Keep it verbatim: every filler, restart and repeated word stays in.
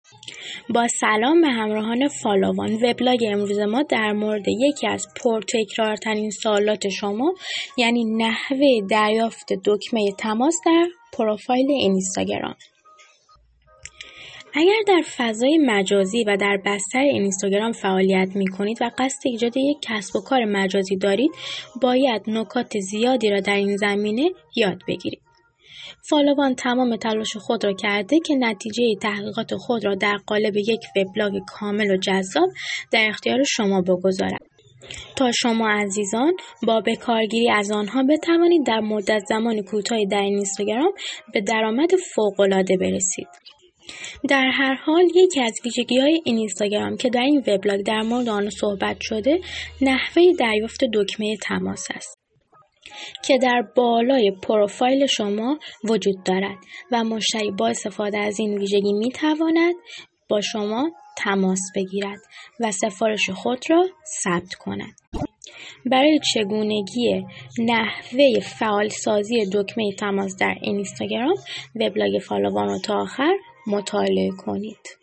با سلام به همراهان فالووان. وبلاگ امروز ما در مورد یکی از پرتکرارترین سوالات شما، یعنی نحوه دریافت دکمه تماس در پروفایل اینستاگرام. اگر در فضای مجازی و در بستر اینستاگرام فعالیت می کنید و قصد ایجاد یک کسب و کار مجازی دارید، باید نکات زیادی را در این زمینه یاد بگیرید. فالووان تمام تلاش خود را کرده که نتیجه تحقیقات خود را در قالب یک وبلاگ کامل و جذاب در اختیار شما بگذارد تا شما عزیزان با بکارگیری از آنها بتوانید در مدت زمان کوتاهی در اینستاگرام به درآمد فوق‌العاده برسید. در هر حال یکی از ویژگی‌های اینستاگرام که در این وبلاگ در مورد آن صحبت شده، نحوه دریافت دکمه تماس است که در بالای پروفایل شما وجود دارد و مشتری با استفاده از این ویژگی می‌تواند با شما تماس بگیرد و سفارش خود را ثبت کند. برای چگونگی نحوه فعالسازی دکمه تماس در اینستاگرام، وبلاگ فالووان را تا آخر مطالعه کنید.